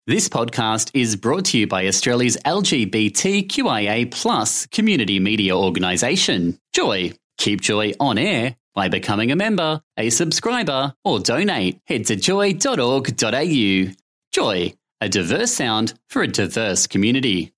This podcast is brought to you by Australia's LGBTQIA+ community media organisation, Joy. Keep Joy on air by becoming a member, a subscriber, or donate. Head to joy.org.au. Joy, a diverse sound for a diverse community.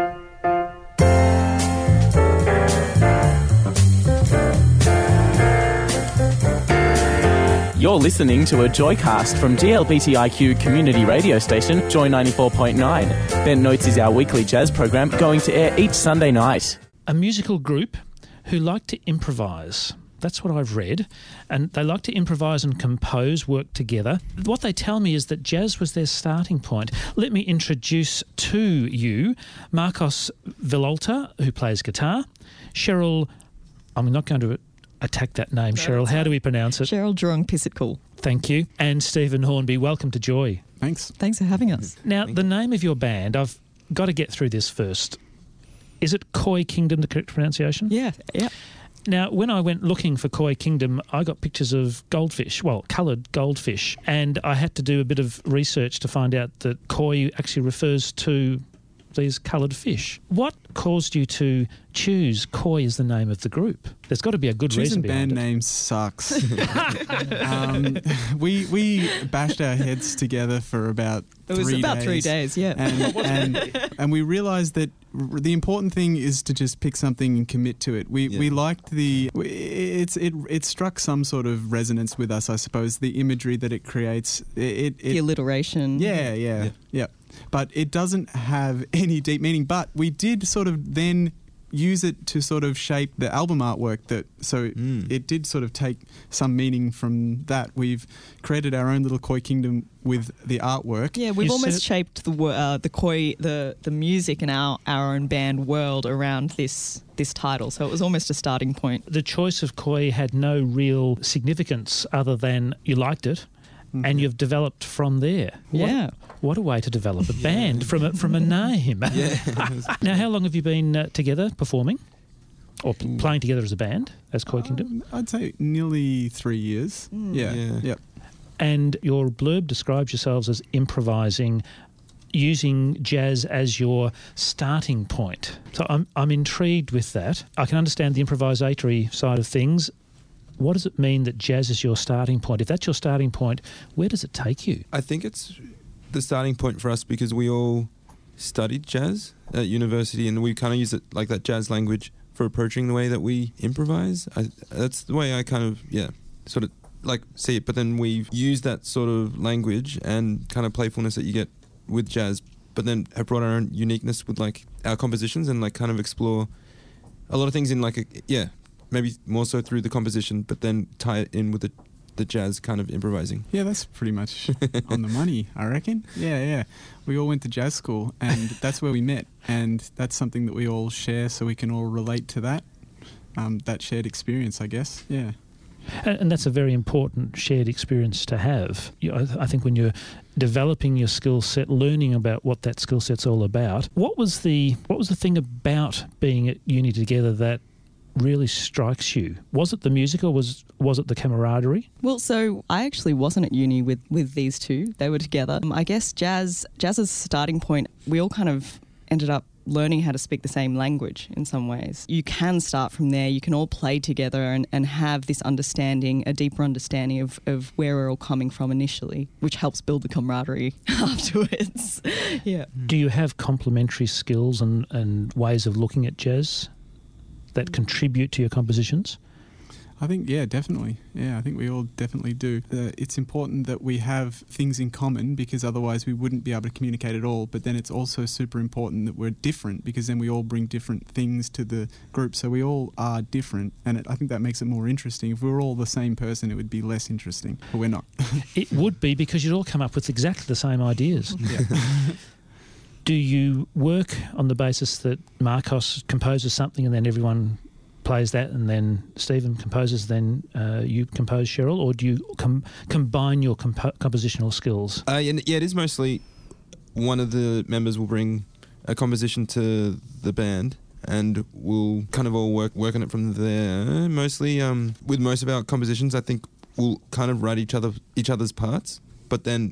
You're listening to a Joycast from GLBTIQ community radio station, Joy 94.9. Ben Notes is our weekly jazz program going to air each Sunday night. A musical group who like to improvise. That's what I've read. And they like to improvise and compose, work together. What they tell me is that jazz was their starting point. Let me introduce to you Marcos Villalta, who plays guitar, Cheryl, I'm not going to attack that name, Cheryl. How do we pronounce it? Cheryl Jurong-Piscicle. Thank you. And Stephen Hornby. Welcome to Joy. Thanks. Thanks for having us. Now, the name of your band, I've got to get through this first. Is it Koi Kingdom, the correct pronunciation? Yeah. Now, when I went looking for Koi Kingdom, I got pictures of goldfish, well, coloured goldfish, and I had to do a bit of research to find out that koi actually refers to these coloured fish. What caused you to choose Koi as the name of the group? There's got to be a good reason behind it. Choosing band names sucks. We bashed our heads together for about 3 days. It was about 3 days, yeah. And we realised that the important thing is to just pick something and commit to it. We liked it struck some sort of resonance with us, I suppose, the imagery that it creates. The alliteration. Yeah. But it doesn't have any deep meaning. But we did sort of then use it to sort of shape the album artwork. It did sort of take some meaning from that. We've created our own little Koi Kingdom with the artwork. Yeah, we've almost shaped the Koi, the music in our own band world around this title. So it was almost a starting point. The choice of Koi had no real significance other than you liked it. Mm-hmm. And you've developed from there. What a way to develop a band from a name. Now, how long have you been together performing or playing together as a band, as Koi Kingdom? I'd say nearly 3 years. Yeah. And your blurb describes yourselves as improvising, using jazz as your starting point. So I'm intrigued with that. I can understand the improvisatory side of things. What does it mean that jazz is your starting point? If that's your starting point, where does it take you? I think it's the starting point for us because we all studied jazz at university and we kind of use it like that jazz language for approaching the way that we improvise. That's the way I kind of, sort of like see it. But then we use that sort of language and kind of playfulness that you get with jazz, but then have brought our own uniqueness with like our compositions and like kind of explore a lot of things in like maybe more so through the composition, but then tie it in with the jazz kind of improvising. Yeah, that's pretty much on the money, I reckon. Yeah. We all went to jazz school and that's where we met, and that's something that we all share so we can all relate to that shared experience, I guess. Yeah. And that's a very important shared experience to have. I think when you're developing your skill set, learning about what that skill set's all about, what was the thing about being at uni together that really strikes you? Was it the music or was it the camaraderie? Well, so I actually wasn't at uni with these two. They were together. I guess jazz as a starting point, we all kind of ended up learning how to speak the same language in some ways. You can start from there. You can all play together and have this understanding, a deeper understanding of where we're all coming from initially, which helps build the camaraderie afterwards. Yeah. Do you have complementary skills and ways of looking at jazz that contribute to your compositions? I think, definitely. Yeah, I think we all definitely do. It's important that we have things in common because otherwise we wouldn't be able to communicate at all. But then it's also super important that we're different because then we all bring different things to the group. So we all are different, and I think that makes it more interesting. If we were all the same person, it would be less interesting, but we're not. It would be because you'd all come up with exactly the same ideas. Yeah. Do you work on the basis that Marcos composes something and then everyone plays that and then Stephen composes, then you compose, Cheryl, or do you combine your compositional skills? It is mostly one of the members will bring a composition to the band and we'll kind of all work on it from there. Mostly with most of our compositions, I think we'll kind of write each other's parts, but then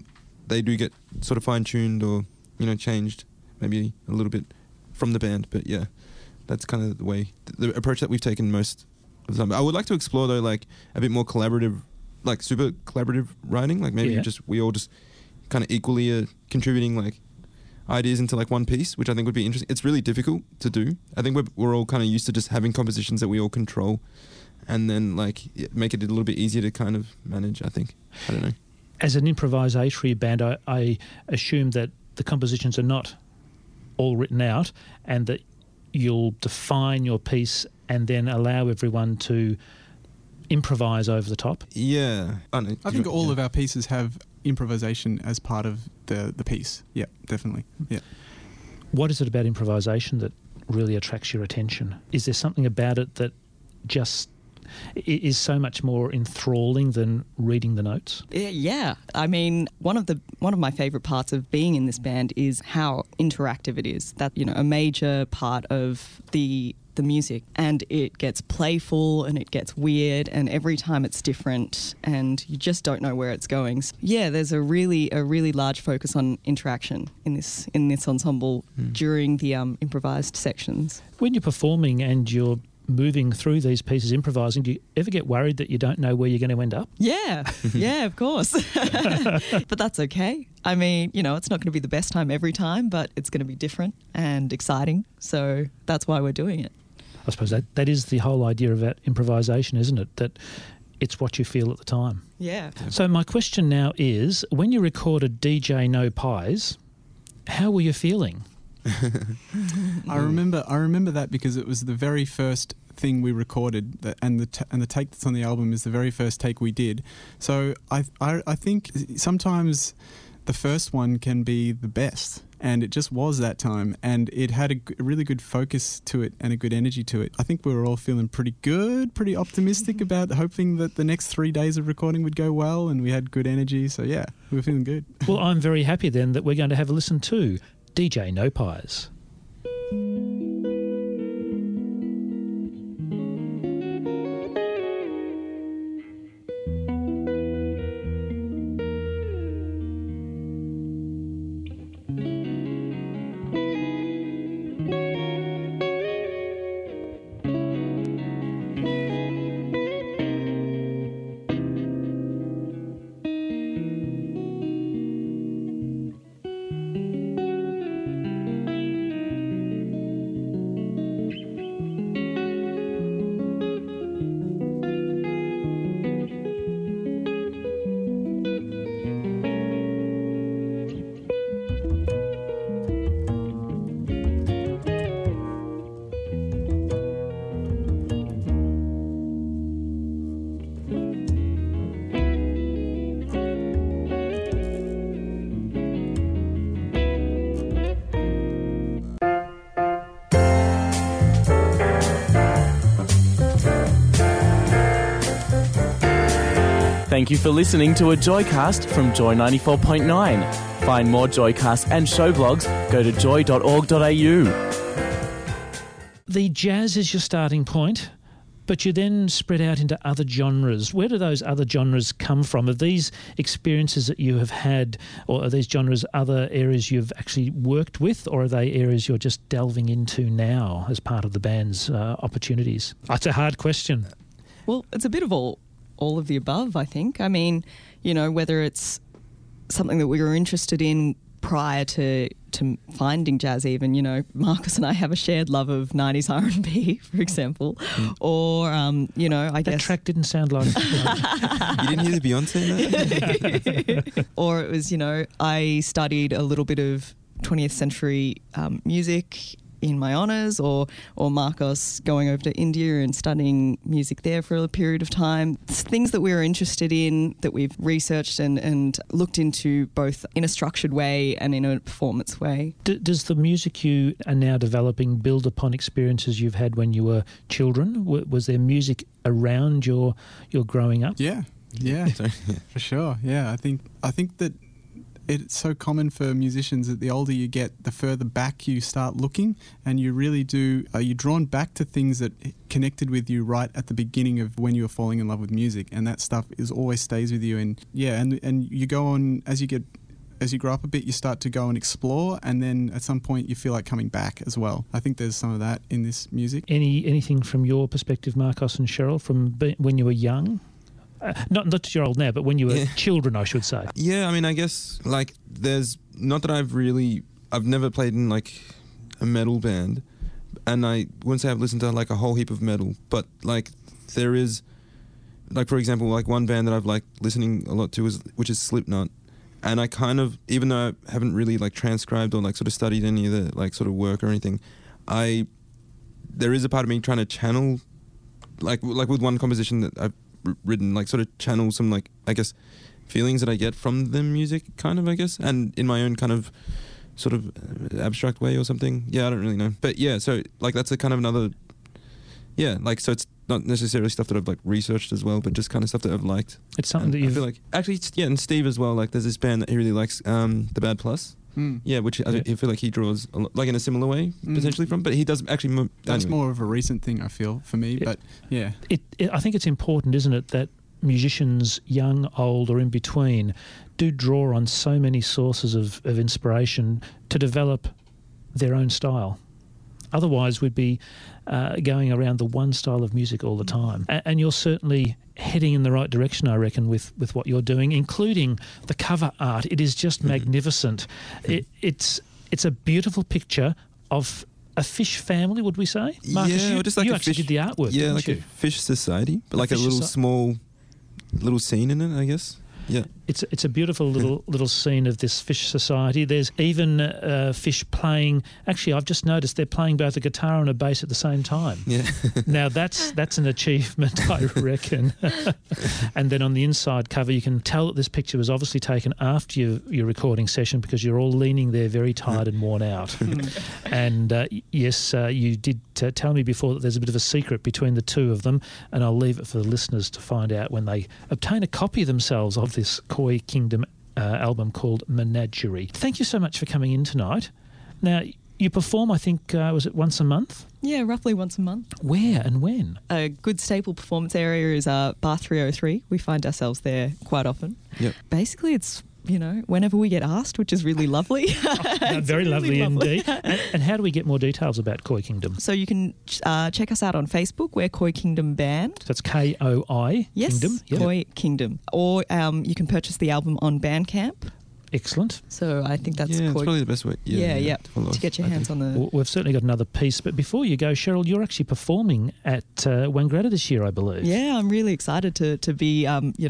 they do get sort of fine-tuned or, changed maybe a little bit from the band. But yeah, that's kind of the approach that we've taken most of the time. I would like to explore, though, like a bit more collaborative, like super collaborative writing. Like maybe we all just kind of equally are contributing like ideas into like one piece, which I think would be interesting. It's really difficult to do. I think we're all kind of used to just having compositions that we all control, and then like make it a little bit easier to kind of manage, I think. I don't know. As an improvisatory band, I assume that the compositions are not all written out and that you'll define your piece and then allow everyone to improvise over the top. Yeah. I think all of our pieces have improvisation as part of the piece. Yeah, definitely. Yeah. What is it about improvisation that really attracts your attention? Is there something about it that just is so much more enthralling than reading the notes? Yeah. I mean, one of my favourite parts of being in this band is how interactive it is. That, a major part of the music, and it gets playful and it gets weird, and every time it's different and you just don't know where it's going. So, yeah, there's a really large focus on interaction in this ensemble during the improvised sections. When you're performing and you're moving through these pieces, improvising, do you ever get worried that you don't know where you're going to end up? Yeah, of course. But that's okay. I mean, it's not going to be the best time every time, but it's going to be different and exciting. So that's why we're doing it. I suppose that is the whole idea of improvisation, isn't it? That it's what you feel at the time. Yeah. So my question now is, when you recorded DJ No Pies, how were you feeling? I remember that because it was the very first thing we recorded, and the take that's on the album is the very first take we did. So I think sometimes the first one can be the best, and it just was that time, and it had a really good focus to it and a good energy to it. I think we were all feeling pretty good, pretty optimistic about hoping that the next 3 days of recording would go well, and we had good energy. So yeah, we were feeling good. Well, I'm very happy then that we're going to have a listen to DJ No Pies. Thank you for listening to a Joycast from Joy 94.9. Find more Joycasts and show blogs, go to joy.org.au. The jazz is your starting point, but you then spread out into other genres. Where do those other genres come from? Are these experiences that you have had, or are these genres other areas you've actually worked with, or are they areas you're just delving into now as part of the band's opportunities? That's a hard question. Well, it's a bit of all of the above, I think. I mean, whether it's something that we were interested in prior to finding jazz even, Marcus and I have a shared love of 90s R&B, for example, or, I guess... That track didn't sound like... You didn't hear the Beyonce in that? Or it was, I studied a little bit of 20th century music in my honours, or Marcos going over to India and studying music there for a period of time. It's things that we were interested in, that we've researched and looked into both in a structured way and in a performance way. Does the music you are now developing build upon experiences you've had when you were children? Was there music around your growing up? Yeah, for sure. Yeah, I think that it's so common for musicians that the older you get, the further back you start looking, and you really do, you're drawn back to things that connected with you right at the beginning of when you were falling in love with music, and that stuff always stays with you. And yeah, and you go on, as you get as you grow up a bit, you start to go and explore, and then at some point you feel like coming back as well. I think there's some of that in this music. Anything from your perspective, Marcos and Cheryl, from when you were young? Not that you're old now, but when you were children, I should say. Yeah, I mean, I guess, like, there's... Not that I've never played in, like, a metal band, and I wouldn't say I've listened to, like, a whole heap of metal, but, like, there is... Like, for example, like, one band that I've liked listening a lot to, which is Slipknot, and I kind of... Even though I haven't really, like, transcribed or, like, sort of studied any of the, like, sort of work or anything, there is a part of me trying to channel... Like with one composition that I've written, like, sort of channel some, like, I guess, feelings that I get from the music, kind of, I guess, and in my own kind of sort of abstract way or something. Yeah, I don't really know. But yeah, so, like, that's a kind of another... Yeah, like, so it's not necessarily stuff that I've, like, researched as well, but just kind of stuff that I've liked. It's something that I feel like... Actually, and Steve as well, like, there's this band that he really likes, The Bad Plus. Yeah, which I feel like he draws, like, in a similar way, potentially from, but he does actually... That's more of a recent thing, I feel, for me, but yeah. I think it's important, isn't it, that musicians, young, old, or in between, do draw on so many sources of inspiration to develop their own style. Otherwise, we'd be going around the one style of music all the time. And you're certainly heading in the right direction, I reckon, with what you're doing, including the cover art. It is just magnificent. It's a beautiful picture of a fish family, would we say? Marcus, yeah, just like you a actually fish, did the artwork, yeah, didn't like you? a fish society, but like a little small scene in it, I guess. Yeah, it's a beautiful little scene of this fish society. There's even fish playing. Actually, I've just noticed they're playing both a guitar and a bass at the same time. Yeah. Now that's an achievement, I reckon. And then on the inside cover, you can tell that this picture was obviously taken after your recording session, because you're all leaning there, very tired and worn out. And yes, you did tell me before that there's a bit of a secret between the two of them, and I'll leave it for the listeners to find out when they obtain a copy themselves of this Koi Kingdom album called Menagerie. Thank you so much for coming in tonight. Now, you perform, I think, was it once a month? Yeah, roughly once a month. Where and when? A good staple performance area is Bar 303. We find ourselves there quite often. Yep. Basically, it's, whenever we get asked, which is really lovely. Very lovely indeed. And how do we get more details about Koi Kingdom? So you can check us out on Facebook. We're Koi Kingdom Band. That's KOI Kingdom? Yes, Koi Kingdom. Or you can purchase the album on Bandcamp. Excellent. So I think that's it's probably the best way. Yeah. To get your hands on the... We've certainly got another piece. But before you go, Cheryl, you're actually performing at Wangaratta this year, I believe. Yeah, I'm really excited to be,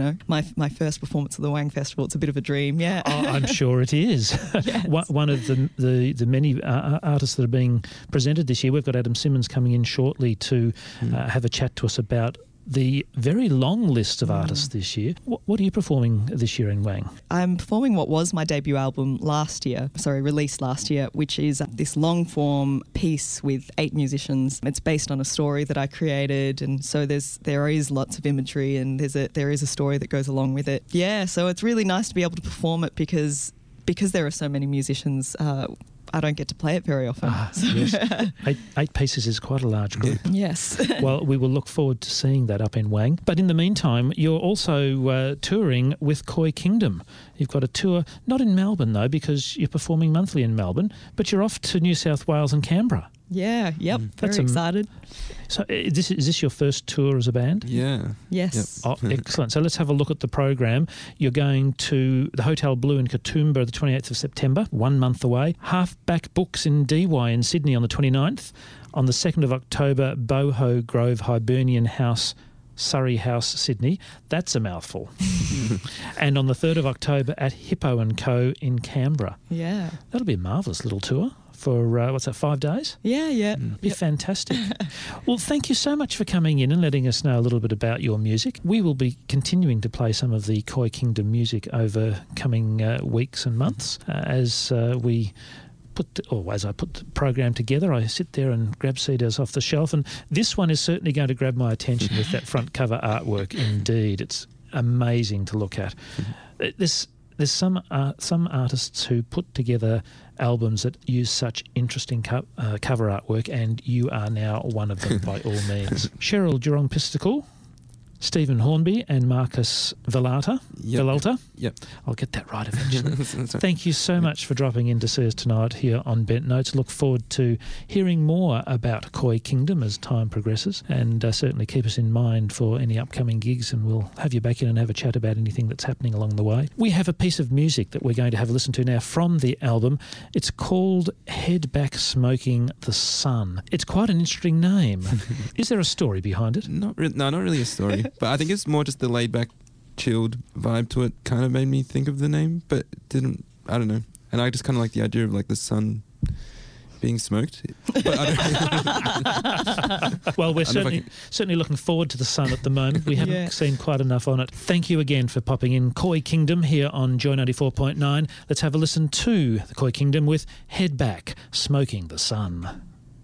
my first performance at the Wang Festival. It's a bit of a dream, yeah. Oh, I'm sure it is. Yes. One of the many artists that are being presented this year. We've got Adam Simmons coming in shortly to have a chat to us about the very long list of artists this year. What are you performing this year in Wang? I'm performing what was my debut album released last year, which is this long-form piece with 8 musicians. It's based on a story that I created, and so there is lots of imagery, and there is a story that goes along with it. Yeah, so it's really nice to be able to perform it because there are so many musicians. I don't get to play it very often. Yes. 8 pieces is quite a large group. Yes. Well, we will look forward to seeing that up in Wang. But in the meantime, you're also touring with Koi Kingdom. You've got a tour, not in Melbourne though, because you're performing monthly in Melbourne, but you're off to New South Wales and Canberra. Yeah, yep, very excited. So is this your first tour as a band? Yeah. Yes. Yep. Oh, excellent. So let's have a look at the program. You're going to the Hotel Blue in Katoomba the 28th of September, 1 month away. Halfback Books in DY in Sydney on the 29th. On the 2nd of October, Boho Grove Hibernian House, Surrey House, Sydney. That's a mouthful. And on the 3rd of October at Hippo & Co. in Canberra. Yeah. That'll be a marvellous little tour. For, 5 days? Yeah. Be fantastic. Well, thank you so much for coming in and letting us know a little bit about your music. We will be continuing to play some of the Koi Kingdom music over coming weeks and months as we... as I put the program together, I sit there and grab CDs off the shelf, and this one is certainly going to grab my attention with that front cover artwork. Indeed, it's amazing to look at. There's some artists who put together albums that use such interesting cover artwork, and you are now one of them by all means. Cheryl Jurong Pistical, Stephen Hornby and Marcus Villalta. Villalta? Yep. I'll get that right eventually. Thank you so much for dropping in to see us tonight here on Bent Notes. Look forward to hearing more about Koi Kingdom as time progresses, and certainly keep us in mind for any upcoming gigs, and we'll have you back in and have a chat about anything that's happening along the way. We have a piece of music that we're going to have a listen to now from the album. It's called Head Back Smoking the Sun. It's quite an interesting name. Is there a story behind it? No, not really a story. But I think it's more just the laid-back, chilled vibe to it kind of made me think of the name, but it didn't, I don't know. And I just kind of like the idea of like the sun being smoked. But I don't Well, we're certainly looking forward to the sun at the moment. We haven't seen quite enough on it. Thank you again for popping in. Koi Kingdom here on Joy 94.9. Let's have a listen to the Koi Kingdom with Head Back, Smoking the Sun.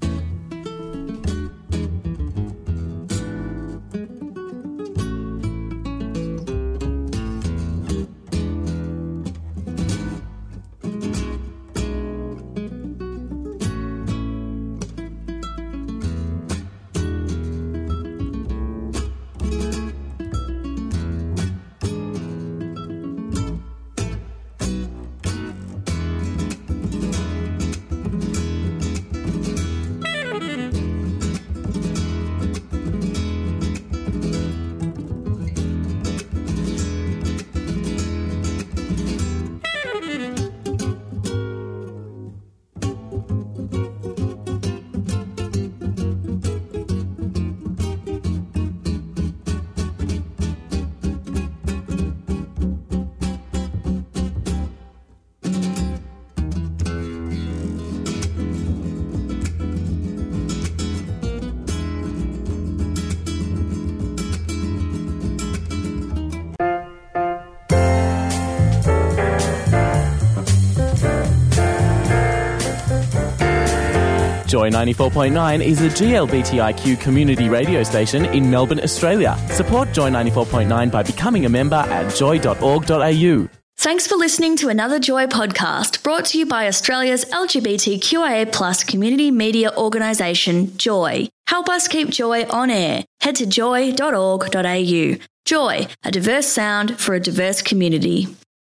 Joy 94.9 is a GLBTIQ community radio station in Melbourne, Australia. Support Joy 94.9 by becoming a member at joy.org.au. Thanks for listening to another Joy podcast brought to you by Australia's LGBTQIA+ community media organisation, Joy. Help us keep Joy on air. Head to joy.org.au. Joy, a diverse sound for a diverse community.